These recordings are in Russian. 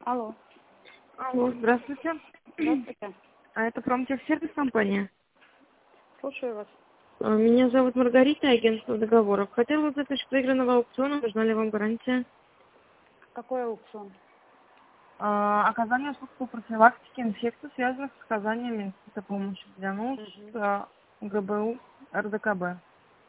Алло. Алло, здравствуйте. Здравствуйте. А это промтехсервис компания? Слушаю вас. Меня зовут Маргарита, агентство договоров. Хотела узнать насчет выигранного аукциона, нужна ли вам гарантия? Какой аукцион? Оказание услуг по профилактике инфекций, связанных с оказанием помощи для нужд ГБУ, РДКБ.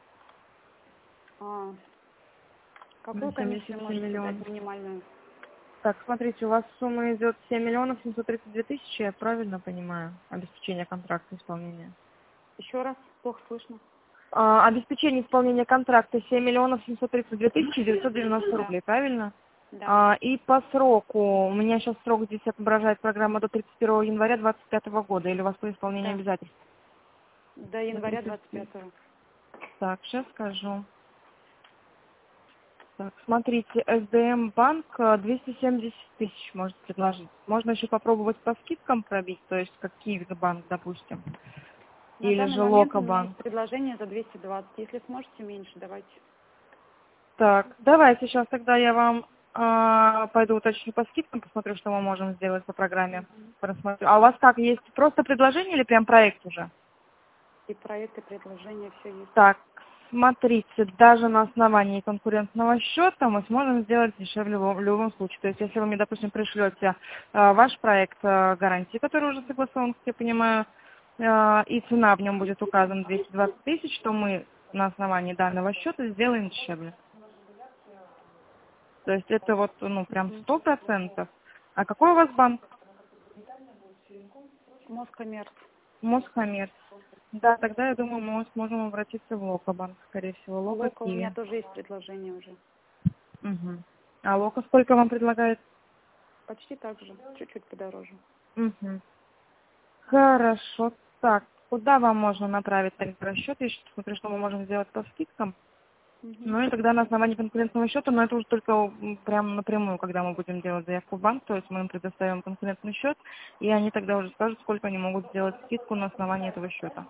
Какую комиссию 77 можете миллионов. дать минимальную? Так, смотрите, у вас сумма идет 7 миллионов 732 тысячи, я правильно понимаю, обеспечение контракта исполнения? Еще раз, плохо слышно. Обеспечение исполнения контракта 7 миллионов 732 тысячи 990 рублей, правильно? Да. И по сроку, у меня сейчас срок здесь отображает программа до 31 января 2025 года, или у вас по исполнению Да. обязательств? До января 25-го. Так, сейчас скажу. Так, смотрите, СДМ банк 270 тысяч может предложить. Можно еще попробовать по скидкам пробить, то есть как Киевбанк, допустим. На Или данный же момент у меня Локобанк. есть предложение за 220. Если сможете меньше, давайте. Так, давайте сейчас тогда я вам пойду уточню по скидкам, посмотрю, что мы можем сделать по программе. Просмотрю. А у вас как, есть просто предложение или прям проект уже? И проекты, предложения, все есть. Так, смотрите, даже на основании конкурентного счета мы сможем сделать дешевле в любом случае. То есть, если вы мне, допустим, пришлете ваш проект гарантии, который уже согласован, как я понимаю, и цена в нем будет указана 220 тысяч, то мы на основании данного счета сделаем дешевле. То есть это вот, ну, прям 100%. А какой у вас банк? Москоммерц. Мосхаммерц. Да, тогда, я думаю, мы сможем обратиться в Локобанк, скорее всего, Локо Лока у меня Киви. тоже есть предложение уже. Угу. А Локо сколько вам предлагает? Почти так же, чуть-чуть подороже. Угу. Хорошо. Так, куда вам можно направить тогда расчет? Я сейчас смотрю, что мы можем сделать по скидкам. Ну и тогда на основании конкурентного счета, но это уже только прям напрямую, когда мы будем делать заявку в банк, то есть мы им предоставим конкурентный счет, и они тогда уже скажут, сколько они могут сделать скидку на основании этого счета.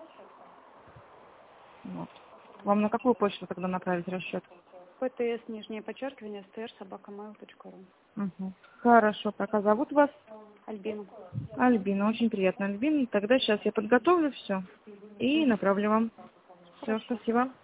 Вот. Вам на какую почту тогда направить расчет? ПТС, нижнее подчеркивание, str@mail.ru. Угу. Хорошо. Так, а зовут вас? Альбина. Альбина. Очень приятно, Альбина. Тогда сейчас я подготовлю все и направлю вам. Все, Хорошо. спасибо.